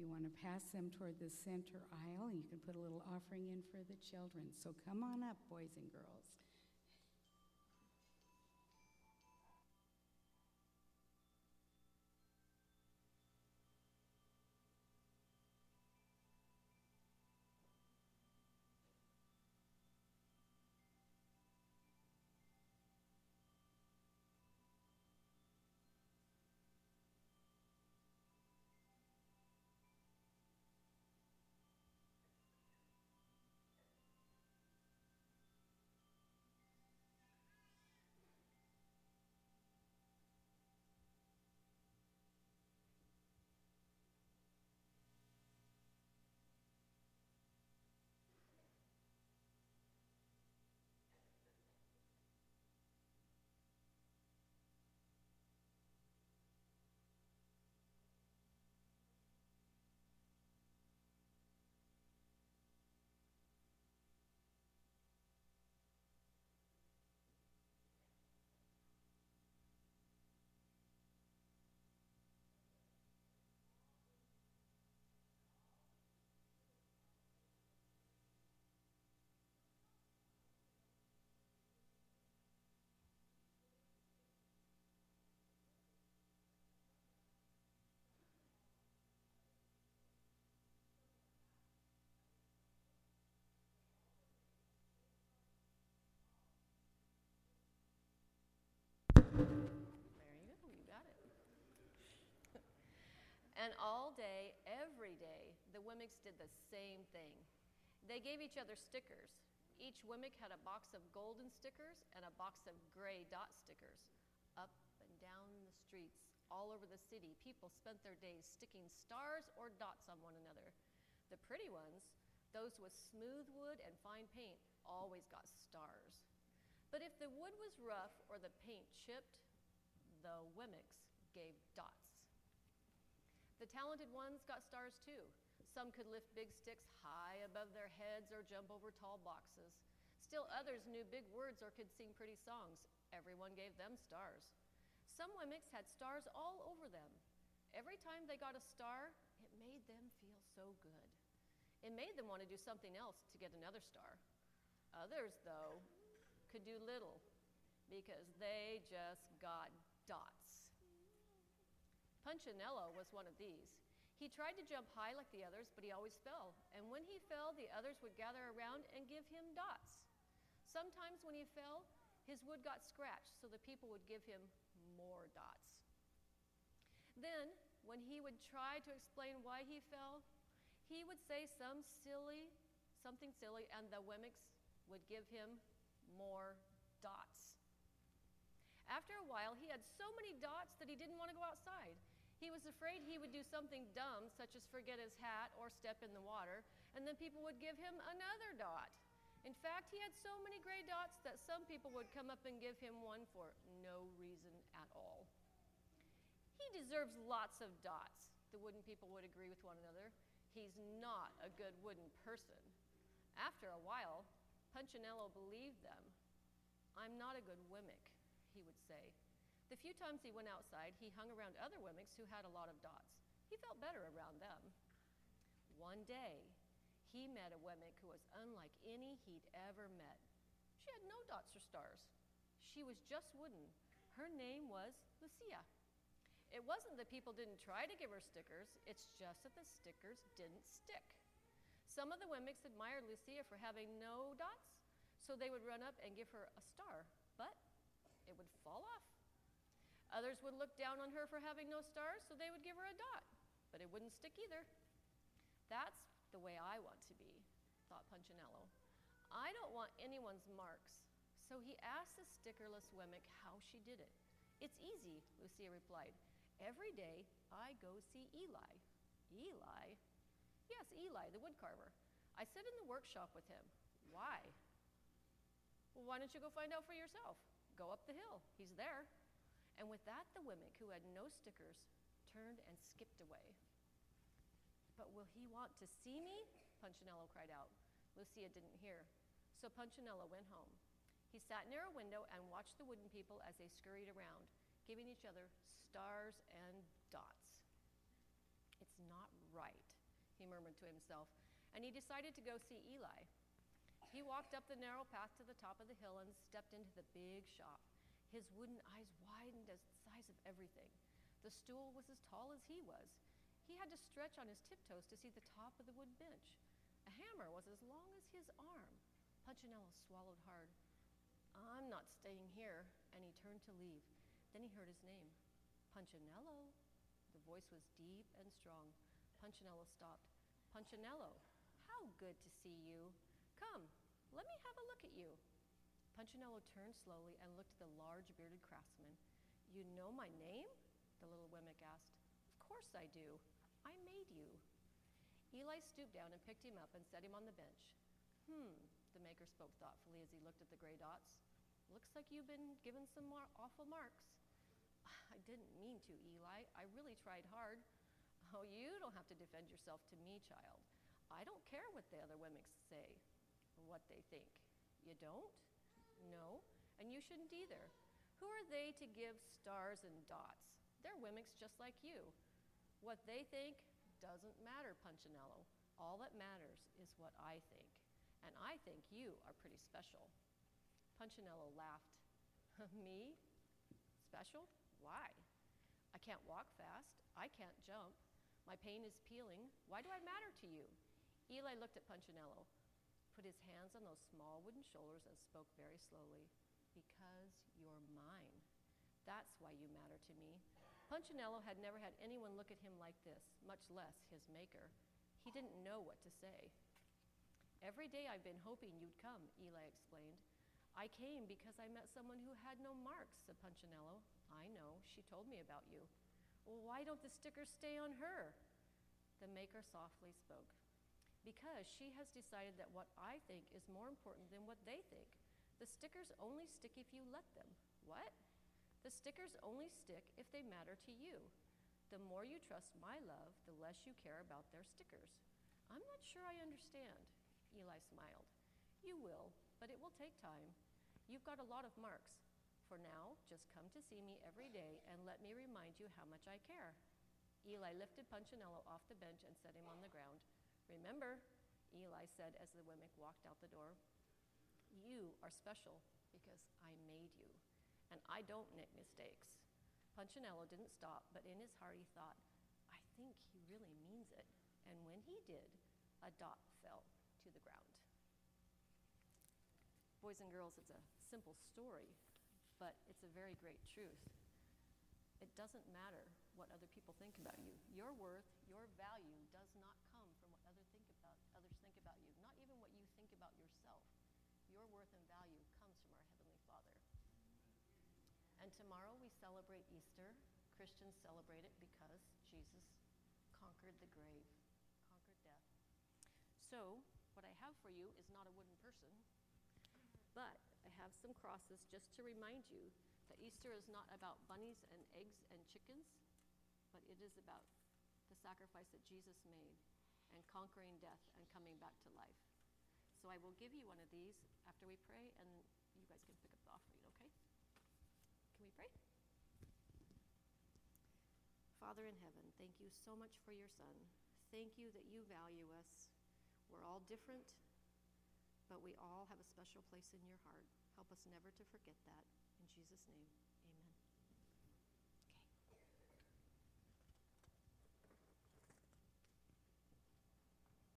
you want to pass them toward the center aisle, you can put a little offering in for the children. So come on up, boys and girls. There you go, you got it. And all day, every day, the Wemmicks did the same thing. They gave each other stickers. Each Wemmick had a box of golden stickers and a box of gray dot stickers. Up and down the streets, all over the city, people spent their days sticking stars or dots on one another. The pretty ones, those with smooth wood and fine paint, always got stars. But if the wood was rough or the paint chipped, the Wemmicks gave dots. The talented ones got stars too. Some could lift big sticks high above their heads or jump over tall boxes. Still others knew big words or could sing pretty songs. Everyone gave them stars. Some Wemmicks had stars all over them. Every time they got a star, it made them feel so good. It made them want to do something else to get another star. Others, though, could do little because they just got dots. Punchinello was one of these. He tried to jump high like the others, but he always fell. And when he fell, the others would gather around and give him dots. Sometimes when he fell, his wood got scratched, so the people would give him more dots. Then, when he would try to explain why he fell, he would say something silly, and the Wemmicks would give him more dots. After a while, he had so many dots that he didn't want to go outside. He was afraid he would do something dumb, such as forget his hat or step in the water, and then people would give him another dot. In fact, he had so many gray dots that some people would come up and give him one for no reason at all. He deserves lots of dots, the wooden people would agree with one another. He's not a good wooden person. After a while, Punchinello believed them. I'm not a good Wemmick, he would say. The few times he went outside, he hung around other Wemmicks who had a lot of dots. He felt better around them. One day, he met a Wemmick who was unlike any he'd ever met. She had no dots or stars. She was just wooden. Her name was Lucia. It wasn't that people didn't try to give her stickers, it's just that the stickers didn't stick. Some of the Wemmicks admired Lucia for having no dots, so they would run up and give her a star, but it would fall off. Others would look down on her for having no stars, so they would give her a dot, but it wouldn't stick either. That's the way I want to be, thought Punchinello. I don't want anyone's marks. So he asked the stickerless Wemmick how she did it. It's easy, Lucia replied. Every day I go see Eli. Eli? Yes, Eli, the woodcarver. I sit in the workshop with him. Why? Well, why don't you go find out for yourself? Go up the hill. He's there. And with that, the Wemmick, who had no stickers, turned and skipped away. But will he want to see me? Punchinello cried out. Lucia didn't hear. So Punchinello went home. He sat near a window and watched the wooden people as they scurried around, giving each other stars and dots. It's not right, murmured to himself, and he decided to go see Eli. He walked up the narrow path to the top of the hill and stepped into the big shop. His wooden eyes widened as the size of everything. The stool was as tall as he was. He had to stretch on his tiptoes to see the top of the wood bench. A hammer was as long as his arm. Punchinello swallowed hard. "I'm not staying here," and he turned to leave. Then he heard his name. "Punchinello." The voice was deep and strong. Punchinello stopped. "Punchinello, how good to see you. Come, let me have a look at you." Punchinello turned slowly and looked at the large bearded craftsman. "You know my name?" the little Wemmick asked. "Of course I do. I made you." Eli stooped down and picked him up and set him on the bench. The maker spoke thoughtfully as he looked at the gray dots. "Looks like you've been given some more awful marks." "I didn't mean to, Eli. I really tried hard." "Oh, you don't have to defend yourself to me, child. I don't care what the other Wemmicks say or what they think." "You don't?" "No, and you shouldn't either. Who are they to give stars and dots? They're Wemmicks just like you. What they think doesn't matter, Punchinello. All that matters is what I think. And I think you are pretty special." Punchinello laughed. "Me? Special? Why? I can't walk fast. I can't jump. My paint is peeling. Why do I matter to you?" Eli looked at Punchinello, put his hands on those small wooden shoulders, and spoke very slowly. "Because you're mine. That's why you matter to me." Punchinello had never had anyone look at him like this, much less his maker. He didn't know what to say. "Every day I've been hoping you'd come," Eli explained. "I came because I met someone who had no marks," said Punchinello. "I know. She told me about you." "Well, why don't the stickers stay on her?" The maker softly spoke. "Because she has decided that what I think is more important than what they think. The stickers only stick if you let them." "What?" "The stickers only stick if they matter to you. The more you trust my love, the less you care about their stickers." "I'm not sure I understand." Eli smiled. "You will, but it will take time. You've got a lot of marks. For now, just come to see me every day and let me remind you how much I care." Eli lifted Punchinello off the bench and set him on the ground. "Remember," Eli said as the Wemmick walked out the door, "you are special because I made you, and I don't make mistakes." Punchinello didn't stop, but in his heart he thought, "I think he really means it." And when he did, a dot fell to the ground. Boys and girls, it's a simple story, but it's a very great truth. It doesn't matter what other people think about you. Your worth, your value does not come from what others think about you, not even what you think about yourself. Your worth and value comes from our Heavenly Father. And tomorrow we celebrate Easter. Christians celebrate it because Jesus conquered the grave, conquered death. So, what I have for you is not a wooden person, but I have some crosses just to remind you that Easter is not about bunnies and eggs and chickens, but it is about the sacrifice that Jesus made and conquering death and coming back to life. So I will give you one of these after we pray, and you guys can pick up the offering, okay? Can we pray? Father in heaven, thank you so much for your Son. Thank you that you value us. We're all different, but we all have a special place in your heart. Help us never to forget that. In Jesus' name.